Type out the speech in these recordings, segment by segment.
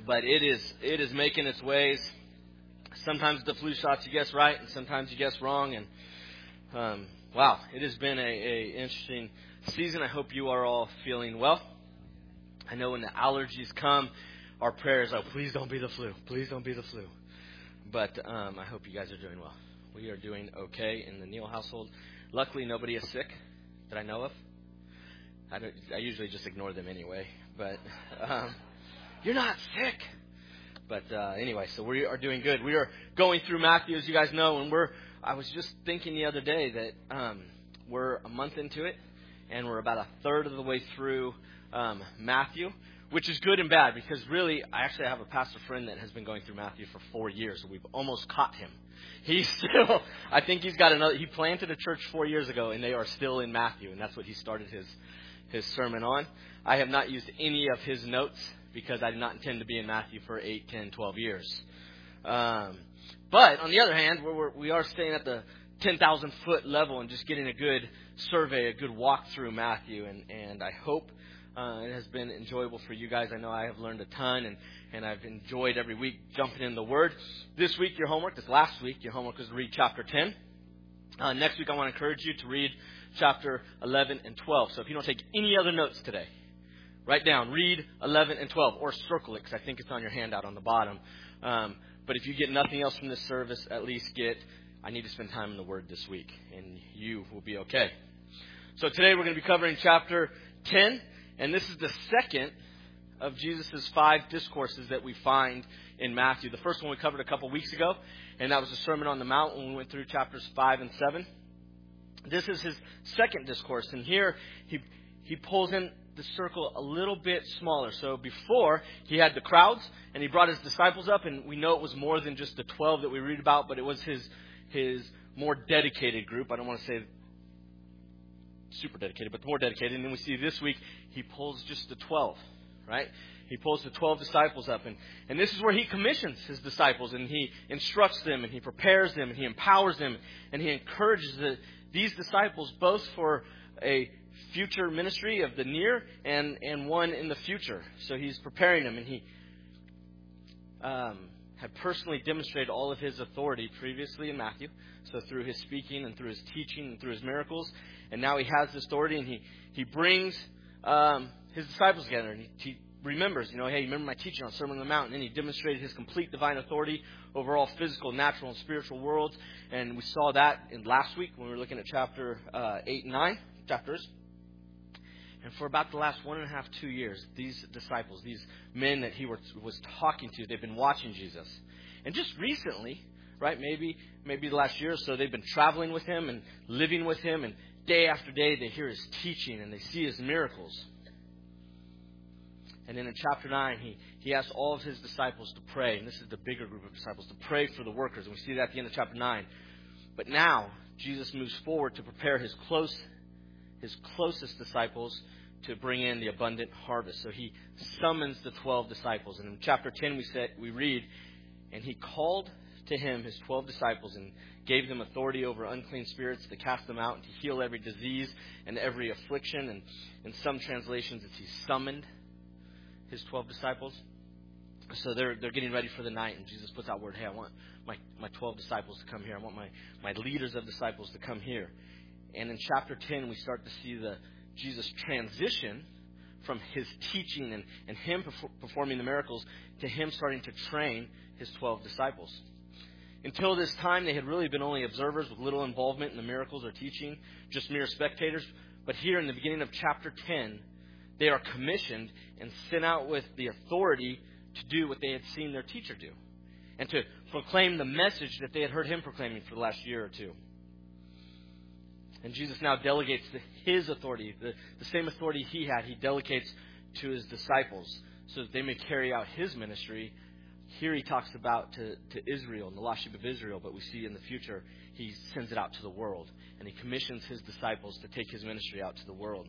But it is making its ways. Sometimes the flu shots you guess right, and sometimes you guess wrong. And wow, it has been a interesting season. I hope you are all feeling well. I know when the allergies come, our prayer is, oh, please don't be the flu. Please don't be the flu. But I hope you guys are doing well. We are doing okay in the Neal household. Luckily, nobody is sick that I know of. I usually just ignore them anyway. But you're not sick. But anyway, so we are doing good. We are going through Matthew, as you guys know, and I was just thinking the other day that we're a month into it, and we're about a third of the way through Matthew, which is good and bad because really, I actually have a pastor friend that has been going through Matthew for 4 years. We've almost caught him. He's still, I think he's got he planted a church 4 years ago, and they are still in Matthew, and that's what he started his sermon on. I have not used any of his notes because I did not intend to be in Matthew for 8, 10, 12 years. But on the other hand, we are staying at the 10,000 foot level and just getting a good survey, a good walk through Matthew, and I hope it has been enjoyable for you guys. I know I have learned a ton, and I've enjoyed every week jumping in the Word. This week, this last week, your homework was to read chapter 10. Next week, I want to encourage you to read chapter 11 and 12. So if you don't take any other notes today, write down, read 11 and 12, or circle it, because I think it's on your handout on the bottom. But if you get nothing else from this service, at least I need to spend time in the Word this week, and you will be okay. So today we're going to be covering chapter 10, and this is the second of Jesus' 5 discourses that we find in Matthew. The first one we covered a couple weeks ago, and that was the Sermon on the Mount when we went through chapters 5 and 7. This is his second discourse, and here he pulls in the circle a little bit smaller. So before, he had the crowds, and he brought his disciples up, and we know it was more than just the 12 that we read about, but it was his more dedicated group. I don't want to say super dedicated, but more dedicated. And then we see this week, he pulls just the 12, right? He pulls the 12 disciples up, and this is where he commissions his disciples, and he instructs them, and he prepares them, and he empowers them, and he encourages these disciples both for a future ministry of the near and one in the future. So he's preparing them, and he had personally demonstrated all of his authority previously in Matthew. So through his speaking and through his teaching and through his miracles. And now he has this authority, and he brings his disciples together, and he remembers, hey, you remember my teaching on Sermon on the Mount, and then he demonstrated his complete divine authority over all physical, natural, and spiritual worlds. And we saw that in last week when we were looking at chapter 8 and 9 chapters. And for about the last 1.5, 2 years, these disciples, these men that he was talking to, they've been watching Jesus. And just recently, right, maybe the last year or so, they've been traveling with him and living with him. And day after day, they hear his teaching and they see his miracles. And then in chapter 9, he asks all of his disciples to pray. And this is the bigger group of disciples, to pray for the workers. And we see that at the end of chapter 9. But now, Jesus moves forward to prepare his closest disciples to bring in the abundant harvest. So he summons the 12 disciples. And in chapter 10 we read, and he called to him his 12 disciples and gave them authority over unclean spirits to cast them out and to heal every disease and every affliction. And in some translations it's he summoned his 12 disciples. So they're getting ready for the night, and Jesus puts out word, hey, I want my 12 disciples to come here. I want my leaders of disciples to come here. And in chapter 10, we start to see Jesus transition from his teaching and him performing the miracles to him starting to train his 12 disciples. Until this time, they had really been only observers with little involvement in the miracles or teaching, just mere spectators. But here in the beginning of chapter 10, they are commissioned and sent out with the authority to do what they had seen their teacher do and to proclaim the message that they had heard him proclaiming for the last year or two. And Jesus now delegates his authority, the same authority he had, he delegates to his disciples so that they may carry out his ministry. Here he talks about to Israel and the lost sheep of Israel, but we see in the future he sends it out to the world. And he commissions his disciples to take his ministry out to the world.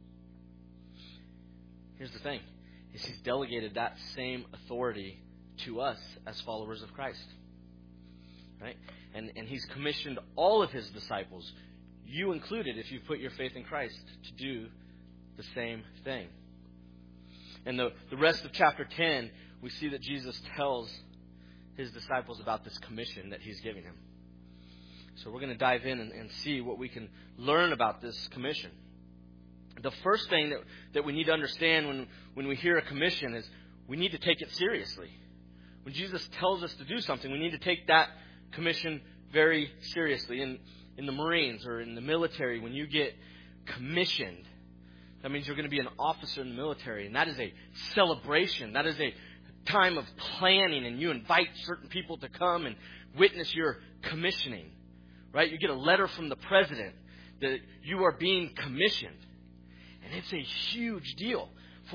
Here's the thing, is he's delegated that same authority to us as followers of Christ. Right? And he's commissioned all of his disciples, you included if you put your faith in Christ, to do the same thing. And the rest of chapter 10, we see that Jesus tells his disciples about this commission that he's giving him. So we're going to dive in and see what we can learn about this commission. The first thing that we need to understand when we hear a commission is we need to take it seriously. When Jesus tells us to do something, we need to take that commission very seriously. In the Marines or in the military, when you get commissioned, that means you're going to be an officer in the military. And that is a celebration. That is a time of planning. And you invite certain people to come and witness your commissioning. Right? You get a letter from the president that you are being commissioned. And it's a huge deal.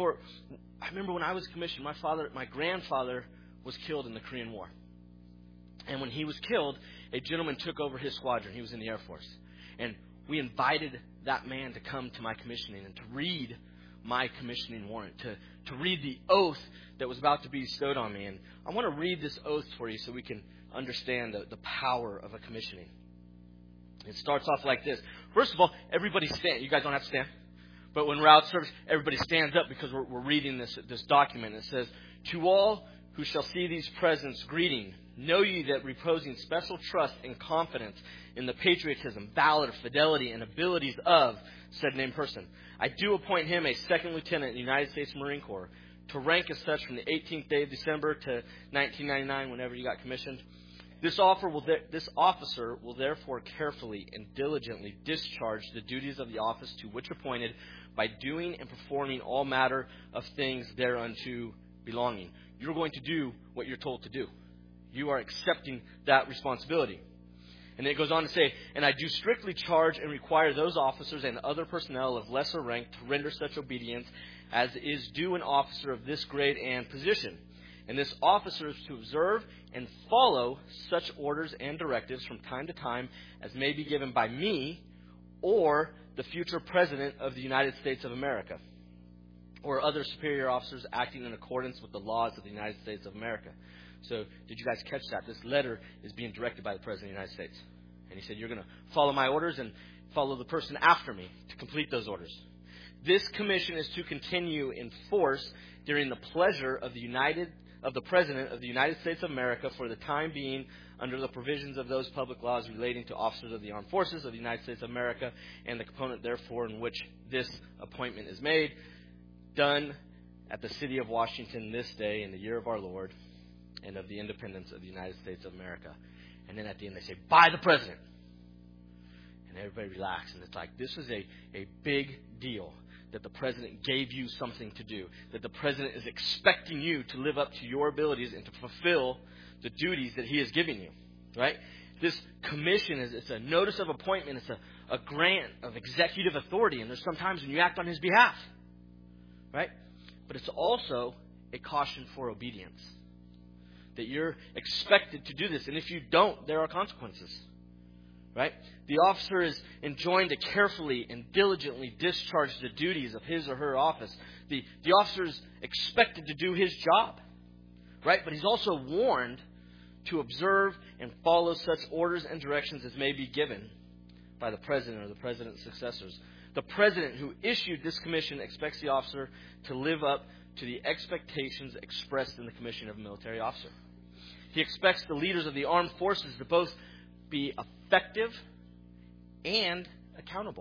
I remember when I was commissioned, my grandfather was killed in the Korean War. And when he was killed, a gentleman took over his squadron. He was in the Air Force. And we invited that man to come to my commissioning and to read my commissioning warrant, to read the oath that was about to be bestowed on me. And I want to read this oath for you so we can understand the power of a commissioning. It starts off like this. First of all, everybody stand. You guys don't have to stand. But when we're out of service, everybody stands up because we're reading this document. It says, "To all who shall see these presents, greeting. Know ye that reposing special trust and confidence in the patriotism, valor, fidelity, and abilities of said named person, I do appoint him a second lieutenant in the United States Marine Corps, to rank as such from the 18th day of December to 1999, whenever you got commissioned. This officer will therefore carefully and diligently discharge the duties of the office to which appointed by doing and performing all matter of things thereunto belonging." You're going to do what you're told to do. You are accepting that responsibility. And it goes on to say, "And I do strictly charge and require those officers and other personnel of lesser rank to render such obedience as is due an officer of this grade and position. And this officer is to observe and follow such orders and directives from time to time as may be given by me or the future President of the United States of America, or other superior officers acting in accordance with the laws of the United States of America." So, did you guys catch that? This letter is being directed by the President of the United States. And he said, you're going to follow my orders and follow the person after me to complete those orders. This commission is to continue in force during the pleasure of the President of the United States of America for the time being, under the provisions of those public laws relating to officers of the armed forces of the United States of America and the component therefore in which this appointment is made, done at the city of Washington this day in the year of our Lord and of the independence of the United States of America. And then at the end they say, by the President. And everybody relaxes. And it's like, this is a big deal that the President gave you something to do. That the President is expecting you to live up to your abilities and to fulfill the duties that he is giving you. Right? This commission it's a notice of appointment. It's a grant of executive authority. And there's sometimes when you act on his behalf. Right? But it's also a caution for obedience. That you're expected to do this. And if you don't, there are consequences. Right? The officer is enjoined to carefully and diligently discharge the duties of his or her office. The officer is expected to do his job. Right? But he's also warned to observe and follow such orders and directions as may be given by the President or the President's successors. The President who issued this commission expects the officer to live up to the expectations expressed in the commission of a military officer. He expects the leaders of the armed forces to both be effective and accountable.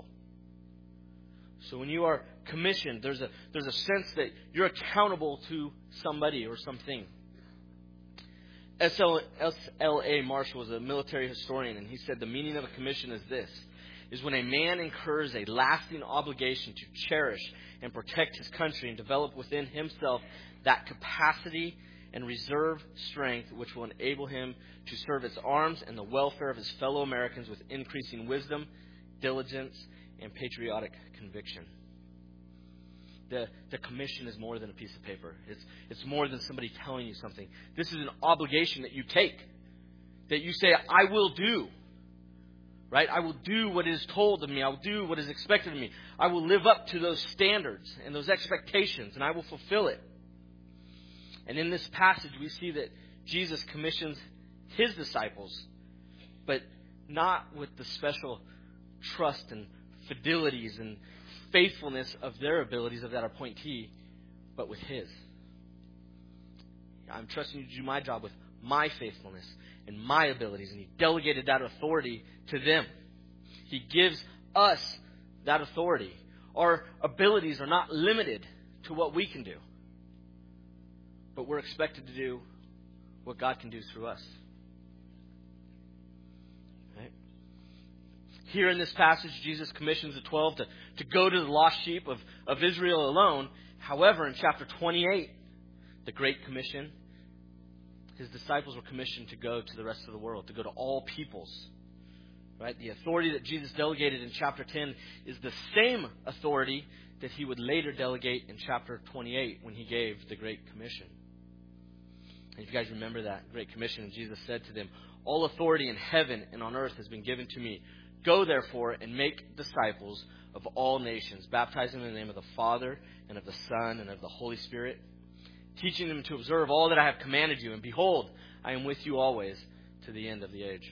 So when you are commissioned, there's a sense that you're accountable to somebody or something. S.L.A. Marshall was a military historian, and he said the meaning of a commission is this, is when a man incurs a lasting obligation to cherish and protect his country and develop within himself that capacity and reserve strength which will enable him to serve its arms and the welfare of his fellow Americans with increasing wisdom, diligence, and patriotic conviction. The commission is more than a piece of paper. It's more than somebody telling you something. This is an obligation that you take, that you say, I will do. Right? I will do what is told of me. I will do what is expected of me. I will live up to those standards and those expectations, and I will fulfill it. And in this passage, we see that Jesus commissions his disciples, but not with the special trust and fidelities and faithfulness of their abilities of that appointee, but with His. I'm trusting you to do my job with my faithfulness and my abilities. And He delegated that authority to them. He gives us that authority. Our abilities are not limited to what we can do, but we're expected to do what God can do through us. Right? Here in this passage, Jesus commissions the 12 to go to the lost sheep of Israel alone. However, in chapter 28, the Great Commission, His disciples were commissioned to go to the rest of the world, to go to all peoples. Right? The authority that Jesus delegated in chapter 10 is the same authority that He would later delegate in chapter 28 when He gave the Great Commission. And if you guys remember that Great Commission, Jesus said to them, "All authority in heaven and on earth has been given to me. Go therefore and make disciples of all nations, baptizing in the name of the Father and of the Son and of the Holy Spirit, teaching them to observe all that I have commanded you. And behold, I am with you always to the end of the age."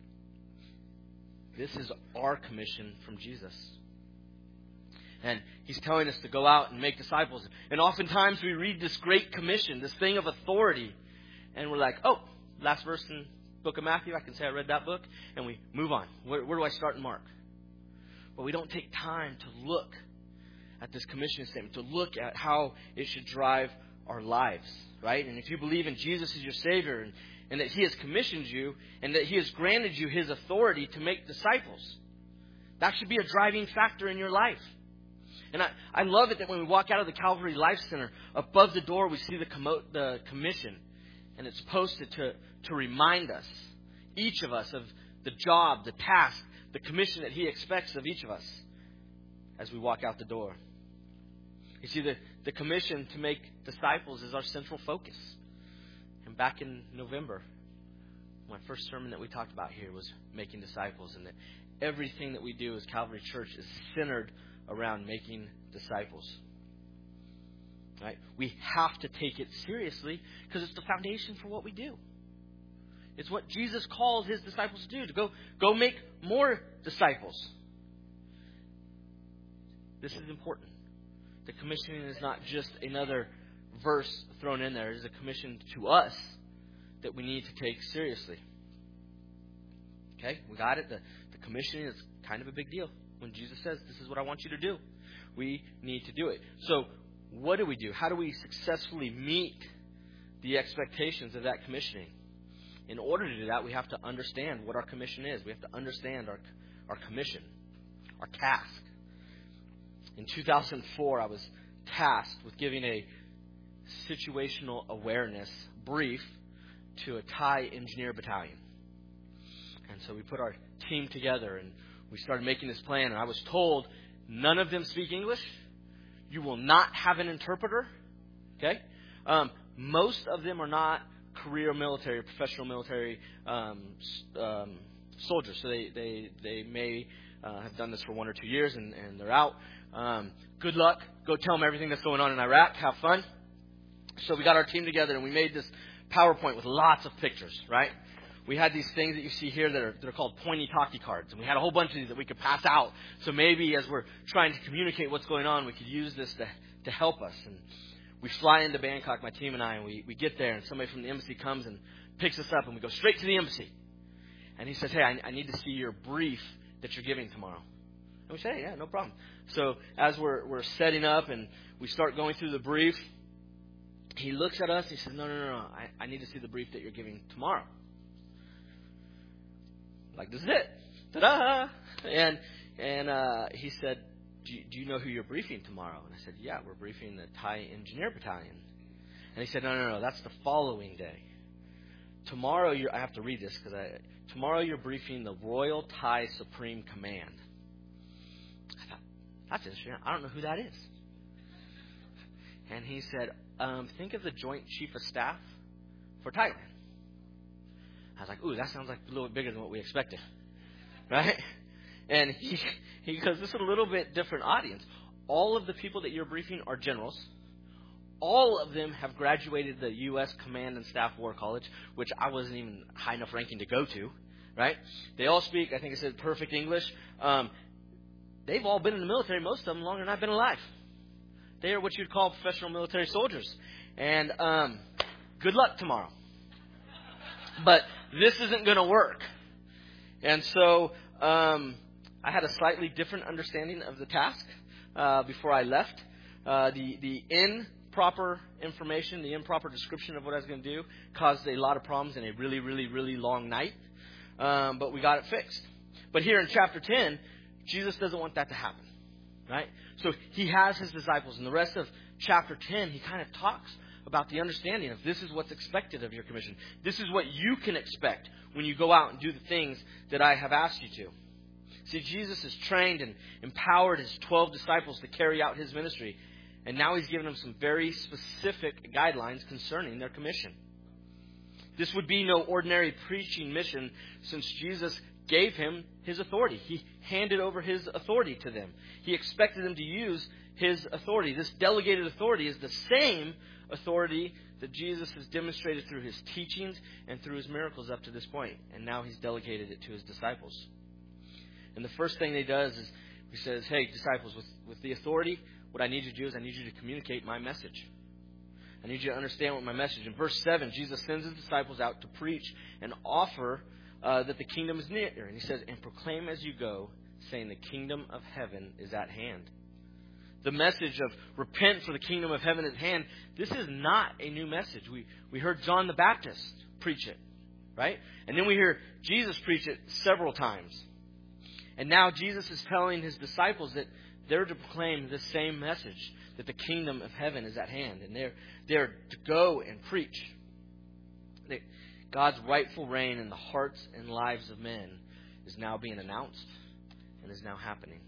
This is our commission from Jesus. And He's telling us to go out and make disciples. And oftentimes we read this Great Commission, this thing of authority, and we're like, oh, last verse in the book of Matthew, I can say I read that book, and we move on. Where do I start in Mark? But we don't take time to look at this commission statement, to look at how it should drive our lives, right? And if you believe in Jesus as your Savior and that He has commissioned you and that He has granted you His authority to make disciples, that should be a driving factor in your life. And I love it that when we walk out of the Calvary Life Center, above the door we see the commission, and it's posted to remind us, each of us, of the job, the task, the commission that He expects of each of us as we walk out the door. You see, the commission to make disciples is our central focus. And back in November, my first sermon that we talked about here was making disciples, and that everything that we do as Calvary Church is centered around making disciples. Right? We have to take it seriously because it's the foundation for what we do. It's what Jesus calls His disciples to do, to go make more disciples. This is important. The commissioning is not just another verse thrown in there. It is a commission to us that we need to take seriously. Okay, we got it. The commissioning is kind of a big deal. When Jesus says, "This is what I want you to do," we need to do it. So what do we do? How do we successfully meet the expectations of that commissioning? In order to do that, we have to understand what our commission is. We have to understand our commission, our task. In 2004, I was tasked with giving a situational awareness brief to a Thai engineer battalion. And so we put our team together and we started making this plan. And I was told, none of them speak English. You will not have an interpreter. Okay? Most of them are not career military, professional military soldiers. So they may have done this for 1 or 2 years and they're out. Good luck. Go tell them everything that's going on in Iraq. Have fun. So we got our team together and we made this PowerPoint with lots of pictures, right? We had these things that you see here that are called pointy talkie cards. And we had a whole bunch of these that we could pass out. So maybe as we're trying to communicate what's going on, we could use this to help us. And we fly into Bangkok, my team and I, and we get there. And somebody from the embassy comes and picks us up. And we go straight to the embassy. And he says, "Hey, I need to see your brief that you're giving tomorrow." And we say, "Hey, yeah, no problem." So as we're setting up and we start going through the brief, he looks at us and he says, No. I need to see the brief that you're giving tomorrow. Like, this is it. Ta-da! And he said, do you know who you're briefing tomorrow? And I said, yeah, we're briefing the Thai Engineer Battalion. And he said, no, that's the following day. Tomorrow, I have to read this because tomorrow you're briefing the Royal Thai Supreme Command. I thought, that's interesting. I don't know who that is. And he said, think of the Joint Chief of Staff for Thailand. I was like, ooh, that sounds like a little bit bigger than what we expected. Right? And he goes, this is a little bit different audience. All of the people that you're briefing are generals. All of them have graduated the U.S. Command and Staff War College, which I wasn't even high enough ranking to go to. Right? They all speak, I think I said, perfect English. They've all been in the military, most of them, longer than I've been alive. They are what you'd call professional military soldiers. And good luck tomorrow. But this isn't going to work. And so I had a slightly different understanding of the task before I left. The improper information, the improper description of what I was going to do caused a lot of problems in a really, really, really long night. But we got it fixed. But here in chapter 10, Jesus doesn't want that to happen. Right? So he has his disciples. And the rest of chapter 10, he kind of talks about the understanding of this is what's expected of your commission. This is what you can expect when you go out and do the things that I have asked you to. See, Jesus has trained and empowered his 12 disciples to carry out his ministry. And now he's given them some very specific guidelines concerning their commission. This would be no ordinary preaching mission since Jesus gave him his authority. He handed over his authority to them. He expected them to use his authority. This delegated authority is the same authority that Jesus has demonstrated through his teachings and through his miracles up to this point. And now he's delegated it to his disciples. And the first thing he does is he says, hey, disciples, with the authority, what I need you to do is I need you to communicate my message. I need you to understand what my message. In verse 7, Jesus sends his disciples out to preach and offer that the kingdom is near. And he says, and proclaim as you go, saying the kingdom of heaven is at hand. The message of repent for the kingdom of heaven is at hand, this is not a new message. We heard John the Baptist preach it, right? And then we hear Jesus preach it several times. And now Jesus is telling his disciples that they're to proclaim the same message, that the kingdom of heaven is at hand. And they're to go and preach. That God's rightful reign in the hearts and lives of men is now being announced and is now happening.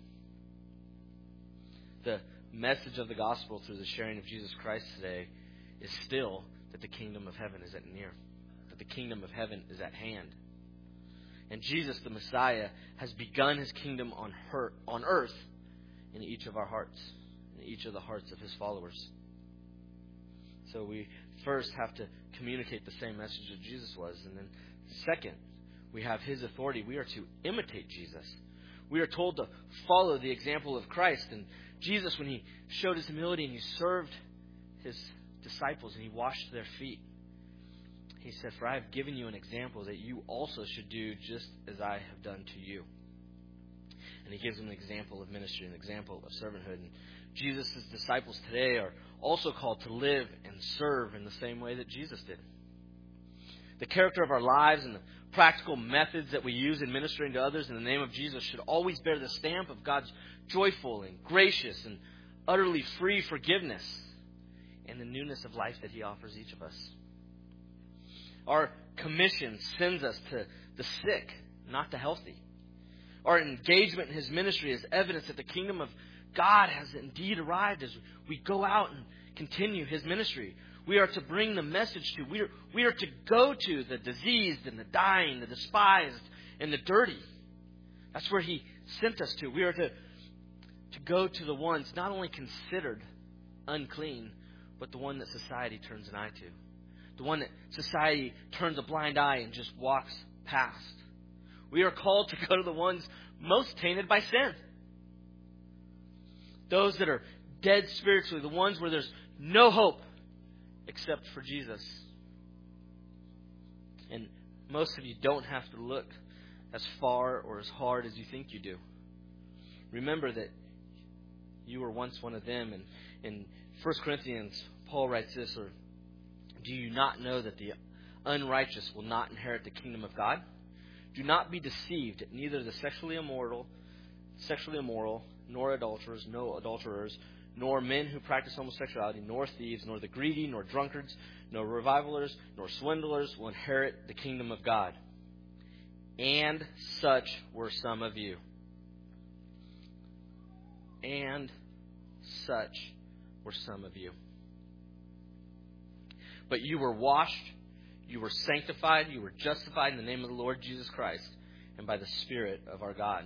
The message of the gospel through the sharing of Jesus Christ today is still that the kingdom of heaven is at near, that the kingdom of heaven is at hand. And Jesus, the Messiah, has begun his kingdom on earth in each of our hearts, in each of the hearts of his followers. So we first have to communicate the same message that Jesus was. And then second, we have his authority. We are to imitate Jesus. We are told to follow the example of Christ. And Jesus, when he showed his humility and he served his disciples and he washed their feet, he said, for I have given you an example that you also should do just as I have done to you. And he gives them an example of ministry, an example of servanthood. And Jesus' disciples today are also called to live and serve in the same way that Jesus did. The character of our lives and the practical methods that we use in ministering to others in the name of Jesus should always bear the stamp of God's joyful and gracious and utterly free forgiveness and the newness of life that he offers each of us. Our commission sends us to the sick, not the healthy. Our engagement in his ministry is evidence that the kingdom of God has indeed arrived as we go out and continue his ministry. We are to bring the message to. We are to go to the diseased and the dying, the despised and the dirty. That's where he sent us to. We are to go to the ones not only considered unclean, but the one that society turns an eye to. The one that society turns a blind eye and just walks past. We are called to go to the ones most tainted by sin. Those that are dead spiritually, the ones where there's no hope except for Jesus. And most of you don't have to look as far or as hard as you think you do. Remember that you were once one of them. And in 1 Corinthians, Paul writes this, or do you not know that the unrighteous will not inherit the kingdom of God? Do not be deceived, neither the sexually immoral, nor adulterers, nor men who practice homosexuality, nor thieves, nor the greedy, nor drunkards, nor revilers, nor swindlers will inherit the kingdom of God. And such were some of you. And such were some of you. But you were washed, you were sanctified, you were justified in the name of the Lord Jesus Christ and by the Spirit of our God.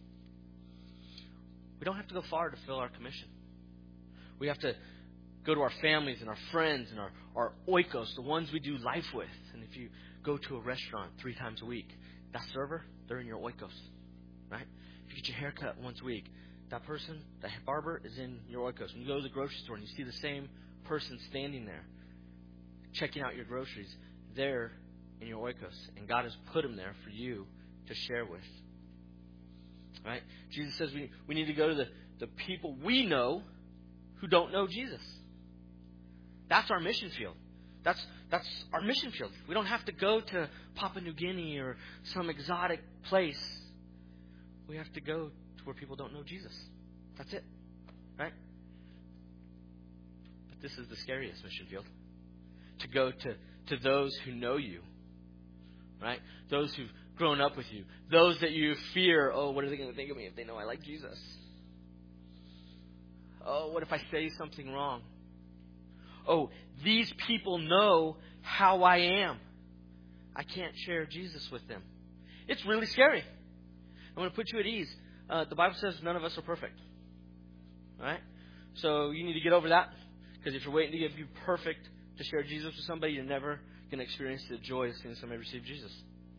We don't have to go far to fill our commission. We have to go to our families and our friends and our oikos, the ones we do life with. And if you go to a restaurant 3 times a week, that server, they're in your oikos, right? If you get your hair cut once a week, that person, the barber, is in your oikos. When you go to the grocery store and you see the same person standing there, checking out your groceries, they're in your oikos. And God has put them there for you to share with. Right? Jesus says we need to go to the people we know who don't know Jesus. That's our mission field. That's our mission field. We don't have to go to Papua New Guinea or some exotic place. We have to go to where people don't know Jesus. That's it. Right? But this is the scariest mission field. To go to those who know you. Right? Those who've grown up with you. Those that you fear, oh, what are they going to think of me if they know I like Jesus? Oh, what if I say something wrong? Oh, these people know how I am. I can't share Jesus with them. It's really scary. I'm going to put you at ease. The Bible says none of us are perfect. All right? So you need to get over that. Because if you're waiting to be perfect to share Jesus with somebody, you're never going to experience the joy of seeing somebody receive Jesus.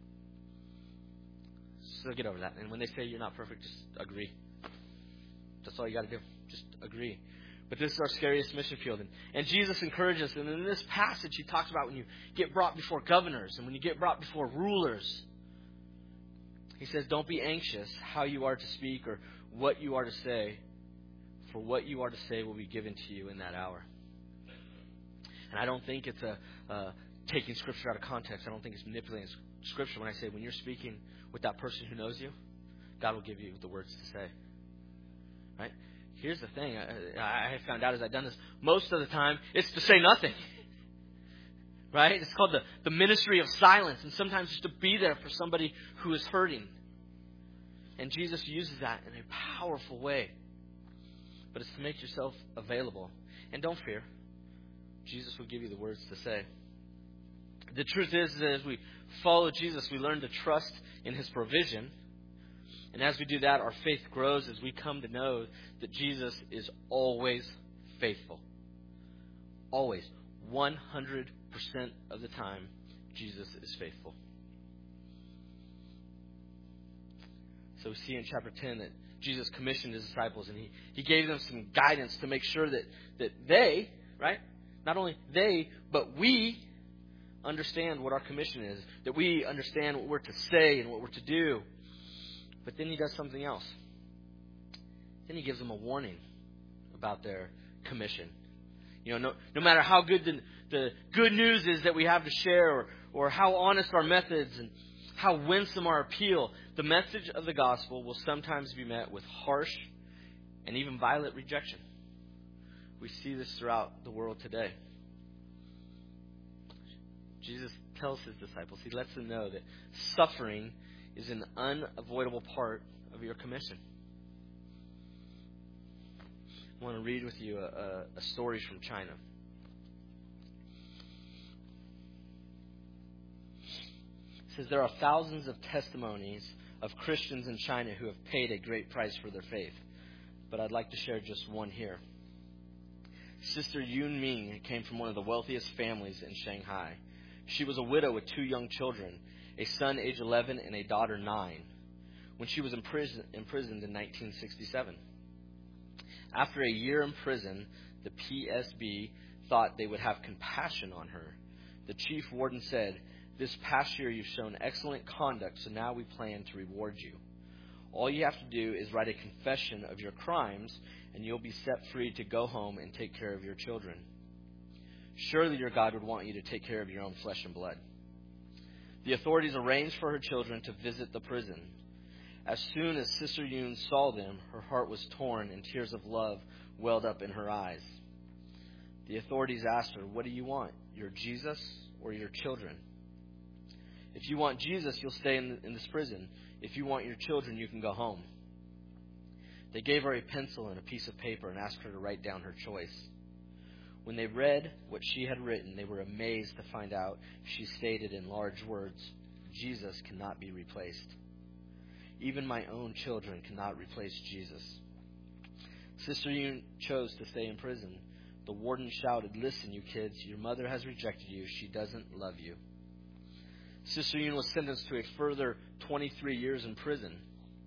So get over that. And when they say you're not perfect, just agree. That's all you got to do. Just agree. But this is our scariest mission field. And Jesus encourages us. And in this passage, he talks about when you get brought before governors and when you get brought before rulers. He says, don't be anxious how you are to speak or what you are to say. For what you are to say will be given to you in that hour. And I don't think it's taking Scripture out of context. I don't think it's manipulating Scripture when I say when you're speaking with that person who knows you, God will give you the words to say. Right? Here's the thing. I have found out as I've done this, most of the time, it's to say nothing. Right? It's called the ministry of silence. And sometimes it's to be there for somebody who is hurting. And Jesus uses that in a powerful way. But it's to make yourself available. And don't fear. Jesus will give you the words to say. The truth is that as we follow Jesus, we learn to trust in His provision. And as we do that, our faith grows as we come to know that Jesus is always faithful. Always. 100% of the time, Jesus is faithful. So we see in chapter 10 that Jesus commissioned His disciples and He gave them some guidance to make sure that they, right? Not only they, but we understand what our commission is. That we understand what we're to say and what we're to do. But then He does something else. Then He gives them a warning about their commission. You know, no matter how good the good news is that we have to share or how honest our methods and how winsome our appeal, the message of the gospel will sometimes be met with harsh and even violent rejection. We see this throughout the world today. Jesus tells His disciples, He lets them know that suffering is an unavoidable part of your commission. I want to read with you a story from China. It says there are thousands of testimonies of Christians in China who have paid a great price for their faith. But I'd like to share just one here. Sister Yun Ming came from one of the wealthiest families in Shanghai. She was a widow with 2 young children, a son age 11 and a daughter 9, when she was imprisoned in 1967. After a year in prison, the PSB thought they would have compassion on her. The chief warden said, "This past year you've shown excellent conduct, so now we plan to reward you. All you have to do is write a confession of your crimes, and you'll be set free to go home and take care of your children. Surely your God would want you to take care of your own flesh and blood." The authorities arranged for her children to visit the prison. As soon as Sister Yun saw them, her heart was torn and tears of love welled up in her eyes. The authorities asked her, "What do you want, your Jesus or your children? If you want Jesus, you'll stay in this prison. If you want your children, you can go home." They gave her a pencil and a piece of paper and asked her to write down her choice. When they read what she had written, they were amazed to find out she stated in large words, "Jesus cannot be replaced. Even my own children cannot replace Jesus." Sister Yun chose to stay in prison. The warden shouted, "Listen, you kids, your mother has rejected you. She doesn't love you." Sister Yun was sentenced to a further 23 years in prison.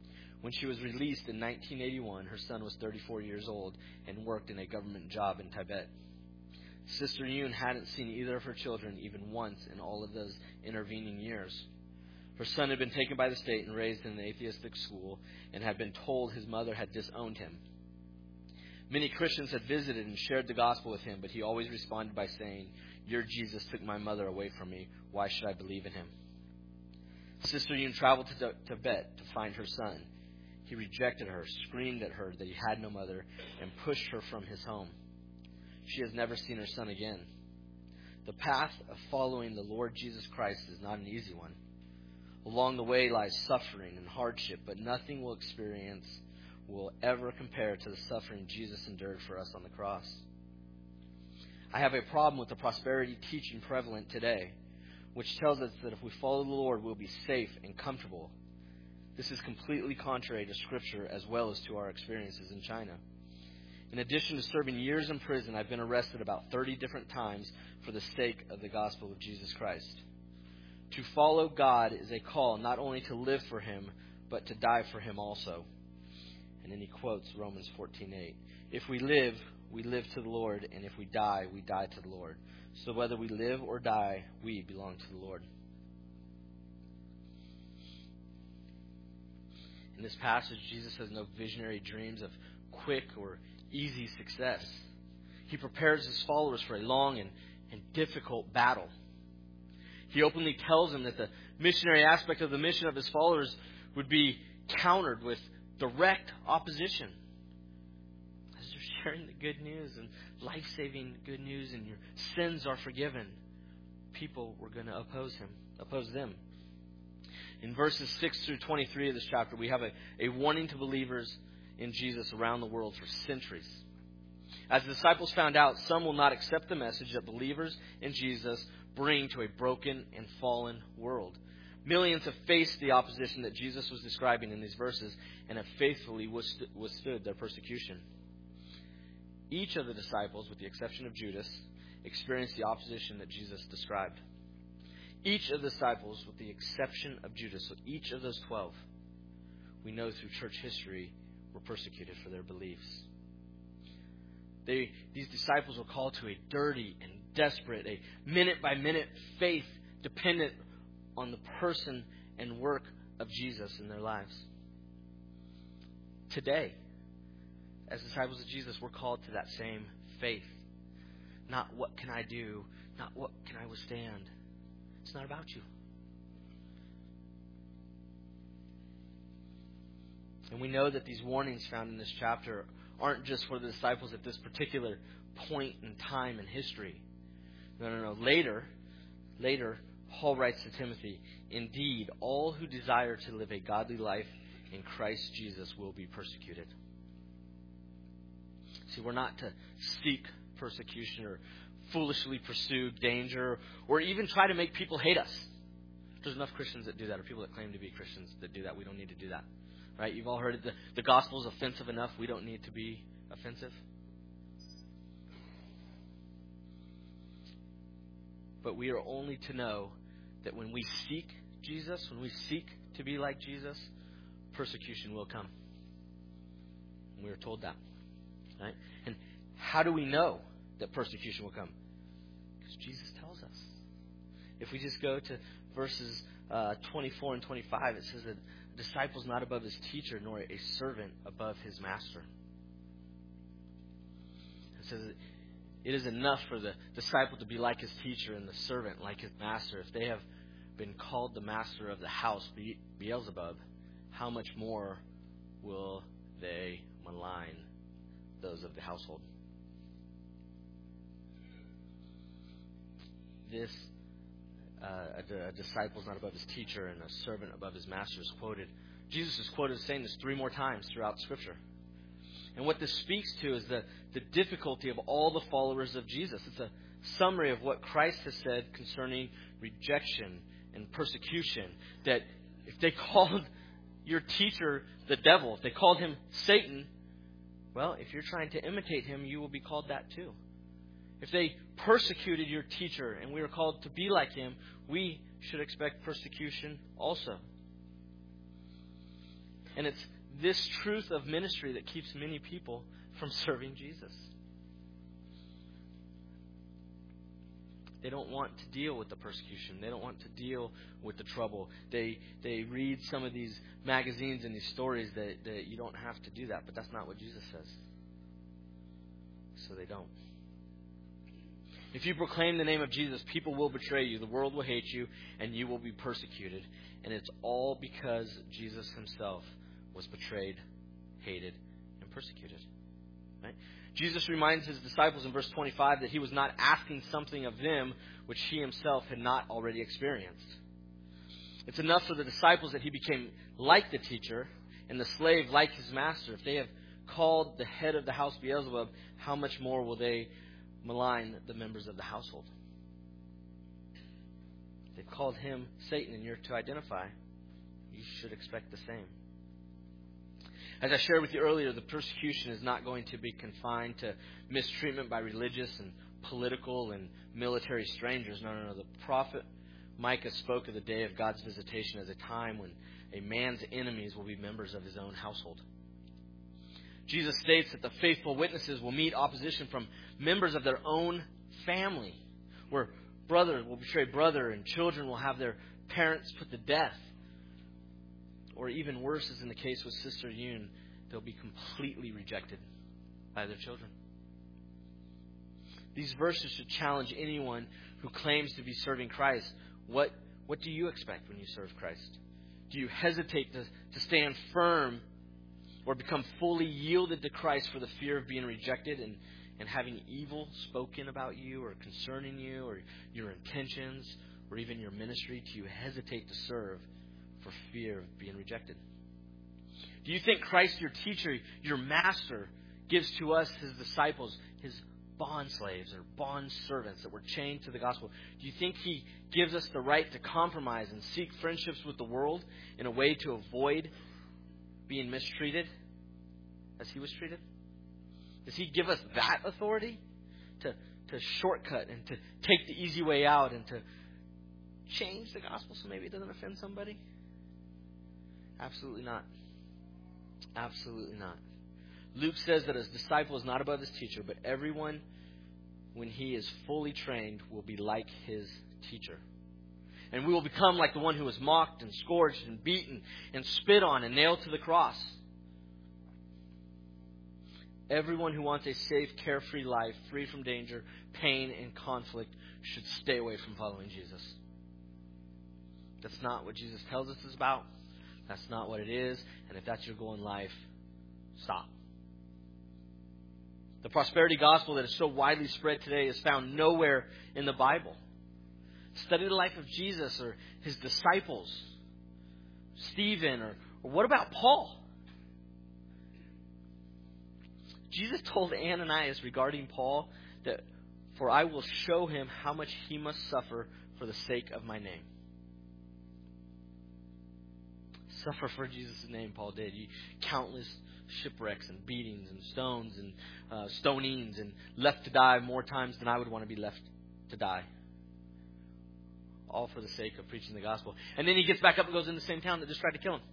When she was released in 1981, her son was 34 years old and worked in a government job in Tibet. Sister Yoon hadn't seen either of her children even once in all of those intervening years. Her son had been taken by the state and raised in an atheistic school and had been told his mother had disowned him. Many Christians had visited and shared the gospel with him, but he always responded by saying, "Your Jesus took my mother away from me. Why should I believe in him?" Sister Yoon traveled to Tibet to find her son. He rejected her, screamed at her that he had no mother, and pushed her from his home. She has never seen her son again. The path of following the Lord Jesus Christ is not an easy one. Along the way lies suffering and hardship, but nothing we'll experience will ever compare to the suffering Jesus endured for us on the cross. I have a problem with the prosperity teaching prevalent today, which tells us that if we follow the Lord, we'll be safe and comfortable. This is completely contrary to Scripture as well as to our experiences in China. In addition to serving years in prison, I've been arrested about 30 different times for the sake of the gospel of Jesus Christ. To follow God is a call not only to live for Him, but to die for Him also. And then he quotes Romans 14:8. If we live to the Lord, and if we die to the Lord. So whether we live or die, we belong to the Lord. In this passage, Jesus has no visionary dreams of quick or easy success. He prepares his followers for a long and difficult battle. He openly tells them that the missionary aspect of the mission of his followers would be countered with direct opposition. As they're sharing the good news and life-saving good news and your sins are forgiven, people were going to oppose them. In verses 6 through 23 of this chapter, we have a warning to believers in Jesus around the world for centuries. As the disciples found out, some will not accept the message that believers in Jesus bring to a broken and fallen world. Millions have faced the opposition that Jesus was describing in these verses and have faithfully withstood their persecution. Each of the disciples, with the exception of Judas, experienced the opposition that Jesus described. Each of the disciples, with the exception of Judas, so each of those 12, we know through church history, were persecuted for their beliefs. These disciples were called to a dirty and desperate, a minute-by-minute faith dependent on the person and work of Jesus in their lives. Today, as disciples of Jesus, we're called to that same faith. Not what can I do, not what can I withstand. It's not about you. And we know that these warnings found in this chapter aren't just for the disciples at this particular point in time in history. No. Later, Paul writes to Timothy, "Indeed, all who desire to live a godly life in Christ Jesus will be persecuted." See, we're not to seek persecution or foolishly pursue danger or even try to make people hate us. There's enough Christians that do that, or people that claim to be Christians that do that. We don't need to do that. Right? You've all heard the gospel is offensive enough. We don't need to be offensive. But we are only to know that when we seek Jesus, when we seek to be like Jesus, persecution will come. And we are told that. Right? And how do we know that persecution will come? Because Jesus tells us. If we just go to verses 24 and 25, it says that a disciple is not above his teacher, nor a servant above his master. It says that it is enough for the disciple to be like his teacher and the servant like his master. If they have been called the master of the house, Beelzebub, how much more will they malign those of the household? A disciple is not above his teacher and a servant above his master is quoted. Jesus is quoted as saying this 3 more times throughout Scripture. And what this speaks to is the difficulty of all the followers of Jesus. It's a summary of what Christ has said concerning rejection and persecution. That if they called your teacher the devil, if they called him Satan, well, if you're trying to imitate him, you will be called that too. If they persecuted your teacher and we are called to be like him, we should expect persecution also. And it's this truth of ministry that keeps many people from serving Jesus. They don't want to deal with the persecution. They don't want to deal with the trouble. They read some of these magazines and these stories that you don't have to do that, but that's not what Jesus says. So they don't. If you proclaim the name of Jesus, people will betray you, the world will hate you, and you will be persecuted. And it's all because Jesus himself was betrayed, hated, and persecuted. Right? Jesus reminds his disciples in verse 25 that he was not asking something of them which he himself had not already experienced. It's enough for the disciples that he became like the teacher and the slave like his master. If they have called the head of the house Beelzebub, how much more will they malign the members of the household? They've called him Satan, and you're to identify. You should expect the same. As I shared with you earlier, the persecution is not going to be confined to mistreatment by religious and political and military strangers. No. The prophet Micah spoke of the day of God's visitation as a time when a man's enemies will be members of his own household. Jesus states that the faithful witnesses will meet opposition from members of their own family, where brother will betray brother and children will have their parents put to death. Or even worse, as in the case with Sister Yoon, they'll be completely rejected by their children. These verses should challenge anyone who claims to be serving Christ. What do you expect when you serve Christ? Do you hesitate to stand firm or become fully yielded to Christ for the fear of being rejected and having evil spoken about you or concerning you or your intentions or even your ministry? Do you hesitate to serve for fear of being rejected? Do you think Christ, your teacher, your master, gives to us, his disciples, his bond slaves or bond servants that were chained to the gospel? Do you think he gives us the right to compromise and seek friendships with the world in a way to avoid being mistreated as he was treated? Does he give us that authority to shortcut and to take the easy way out and to change the gospel so maybe it doesn't offend somebody? Absolutely not. Absolutely not. Luke says that his disciple is not above his teacher, but everyone, when he is fully trained, will be like his teacher. And we will become like the one who was mocked and scourged and beaten and spit on and nailed to the cross. Everyone who wants a safe, carefree life, free from danger, pain, and conflict, should stay away from following Jesus. That's not what Jesus tells us it's about. That's not what it is. And if that's your goal in life, stop. The prosperity gospel that is so widely spread today is found nowhere in the Bible. Study the life of Jesus or his disciples, Stephen, or what about Paul? Jesus told Ananias regarding Paul that, "For I will show him how much he must suffer for the sake of my name." Suffer for Jesus' name, Paul did. Countless shipwrecks and beatings and stones and stonings and left to die more times than I would want to be left to die. All for the sake of preaching the gospel. And then he gets back up and goes in the same town that just tried to kill him.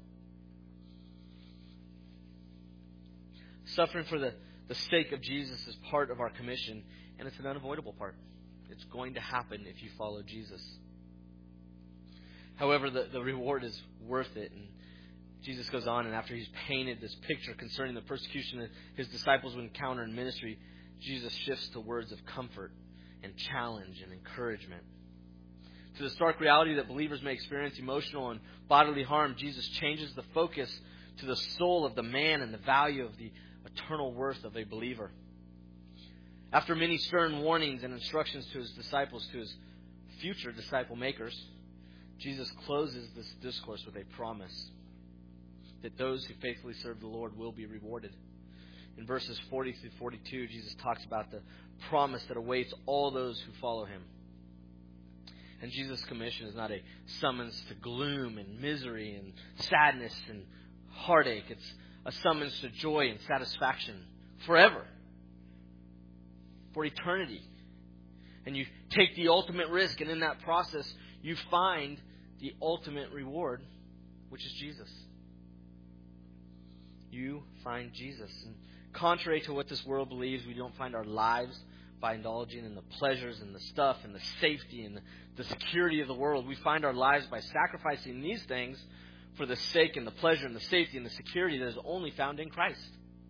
Suffering for the sake of Jesus is part of our commission, and it's an unavoidable part. It's going to happen if you follow Jesus. However, the reward is worth it. And Jesus goes on, and after he's painted this picture concerning the persecution that his disciples would encounter in ministry, Jesus shifts to words of comfort and challenge and encouragement. To the stark reality that believers may experience emotional and bodily harm, Jesus changes the focus to the soul of the man and the value of the eternal worth of a believer. After many stern warnings and instructions to his disciples, to his future disciple makers, Jesus closes this discourse with a promise that those who faithfully serve the Lord will be rewarded. In verses 40 through 42, Jesus talks about the promise that awaits all those who follow him. And Jesus' commission is not a summons to gloom and misery and sadness and heartache. It's a summons to joy and satisfaction forever, for eternity. And you take the ultimate risk, and in that process, you find the ultimate reward, which is Jesus. you find Jesus. And contrary to what this world believes, we don't find our lives by indulging in the pleasures and the stuff and the safety and the security of the world. We find our lives by sacrificing these things for the sake and the pleasure and the safety and the security that is only found in Christ.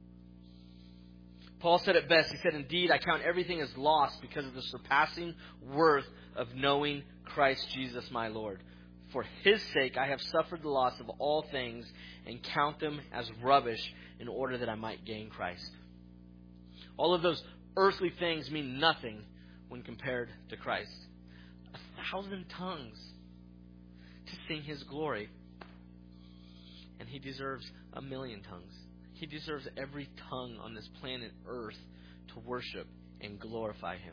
Paul said it best. He said, "Indeed, I count everything as loss because of the surpassing worth of knowing Christ Jesus my Lord. For His sake I have suffered the loss of all things and count them as rubbish in order that I might gain Christ." All of those earthly things mean nothing when compared to Christ. 1,000 tongues to sing His glory. And He deserves 1,000,000 tongues. He deserves every tongue on this planet Earth to worship and glorify Him.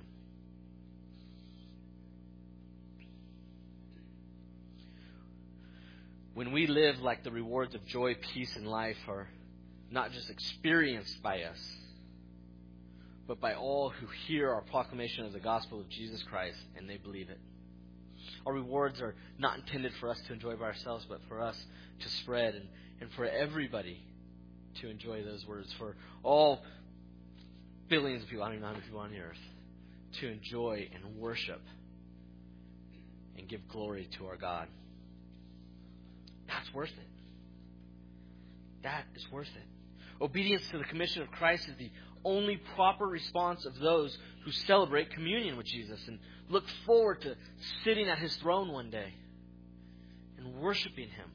When we live like the rewards of joy, peace, and life are not just experienced by us, but by all who hear our proclamation of the gospel of Jesus Christ and they believe it. Our rewards are not intended for us to enjoy by ourselves, but for us to spread and for everybody to enjoy those words, for all billions of people, I don't even know how many people on the earth, to enjoy and worship and give glory to our God. That's worth it. That is worth it. Obedience to the commission of Christ is the only proper response of those who celebrate communion with Jesus and look forward to sitting at His throne one day and worshiping Him.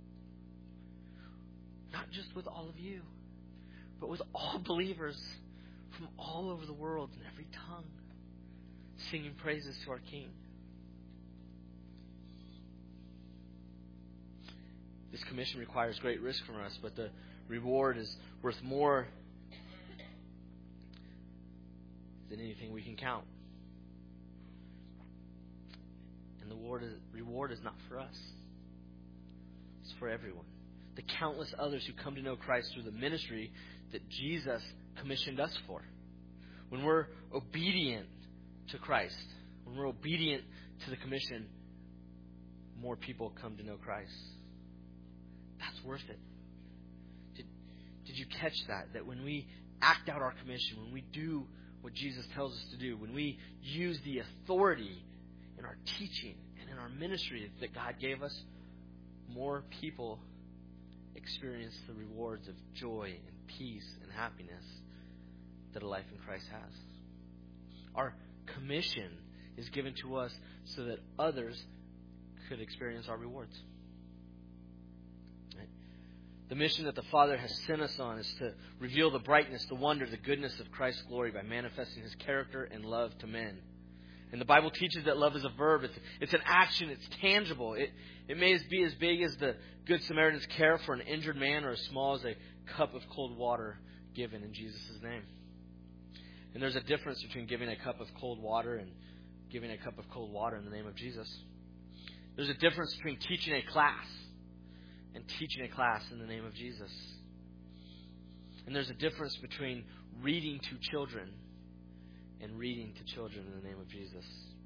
Not just with all of you, but with all believers from all over the world in every tongue, singing praises to our King. This commission requires great risk from us, but the reward is worth more than anything we can count. And the reward is not for us. It's for everyone. The countless others who come to know Christ through the ministry that Jesus commissioned us for. When we're obedient to Christ, when we're obedient to the commission, more people come to know Christ. That's worth it. Did you catch that? That when we act out our commission, when we do what Jesus tells us to do, when we use the authority in our teaching and in our ministry that God gave us, more people experience the rewards of joy and peace and happiness that a life in Christ has. Our commission is given to us so that others could experience our rewards. Right? The mission that the Father has sent us on is to reveal the brightness, the wonder, the goodness of Christ's glory by manifesting His character and love to men. And the Bible teaches that love is a verb. It's an action. It's tangible. It may be as big as the Good Samaritan's care for an injured man or as small as a cup of cold water given in Jesus' name. And there's a difference between giving a cup of cold water and giving a cup of cold water in the name of Jesus. There's a difference between teaching a class and teaching a class in the name of Jesus. And there's a difference between reading to children and reading to children in the name of Jesus.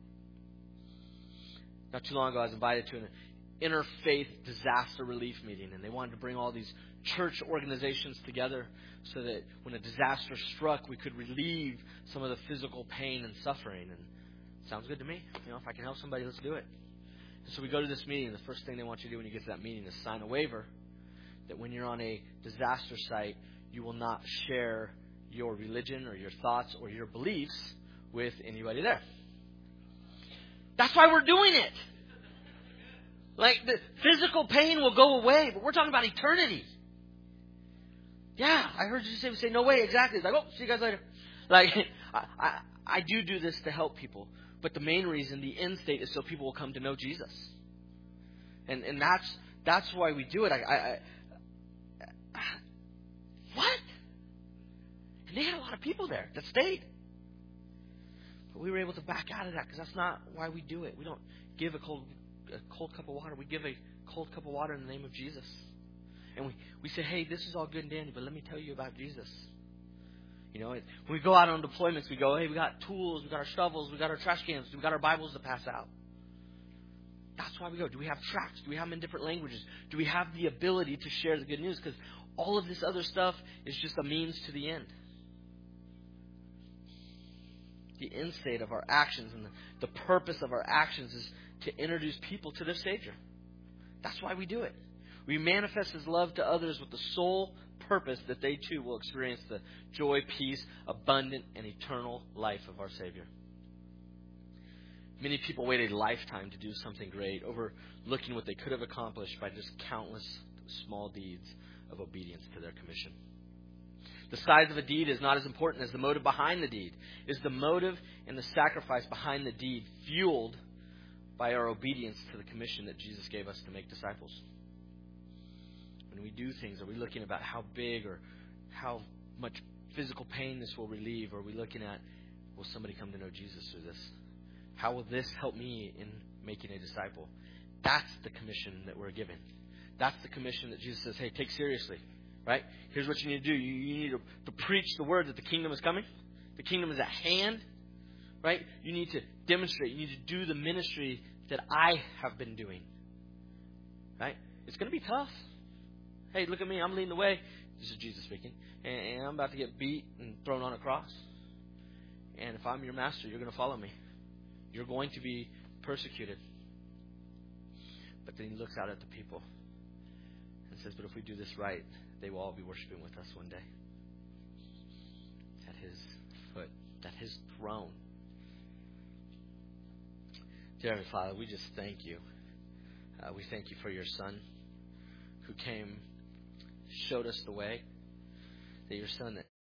Not too long ago, I was invited to an interfaith disaster relief meeting, and they wanted to bring all these church organizations together so that when a disaster struck, we could relieve some of the physical pain and suffering. And it sounds good to me. If I can help somebody, let's do it. And so we go to this meeting, and the first thing they want you to do when you get to that meeting is sign a waiver that when you're on a disaster site, you will not share your religion or your thoughts or your beliefs with anybody there. That's why we're doing it. Like, the physical pain will go away, but we're talking about eternity. Yeah, I heard you say no way, exactly. It's like, oh, see you guys later. Like, I do this to help people, but the main reason, the end state, is so people will come to know Jesus. And that's why we do it. What? And they had a lot of people there that stayed. But we were able to back out of that because that's not why we do it. We don't give a cold cup of water. We give a cold cup of water in the name of Jesus. And we say, hey, this is all good and dandy, but let me tell you about Jesus. When we go out on deployments, we go, hey, we got tools, we got our shovels, we got our trash cans, we got our Bibles to pass out. That's why we go. Do we have tracts? Do we have them in different languages? Do we have the ability to share the good news? Because All of this other stuff is just a means to the end. The end state of our actions and the purpose of our actions is to introduce people to their Savior. That's why we do it. We manifest His love to others with the sole purpose that they too will experience the joy, peace, abundant, and eternal life of our Savior. Many people wait a lifetime to do something great, overlooking what they could have accomplished by just countless small deeds of obedience to their commission. The size of a deed is not as important as the motive behind the deed. It is the motive and the sacrifice behind the deed fueled by our obedience to the commission that Jesus gave us to make disciples. When we do things, are we looking about how big or how much physical pain this will relieve? Or are we looking at, will somebody come to know Jesus through this? How will this help me in making a disciple? That's the commission that we're given. That's the commission that Jesus says, hey, take seriously. Right? Here's what you need to do. You need to preach the word that the kingdom is coming. The kingdom is at hand. Right? You need to demonstrate. You need to do the ministry that I have been doing. Right? It's going to be tough. Hey, look at me. I'm leading the way. This is Jesus speaking. And I'm about to get beat and thrown on a cross. And if I'm your master, you're going to follow me. You're going to be persecuted. But then he looks out at the people and says, but if we do this right, they will all be worshiping with us one day. At His foot, at His throne. Dear Heavenly Father, we just thank you. We thank you for your Son who came, showed us the way. That your Son that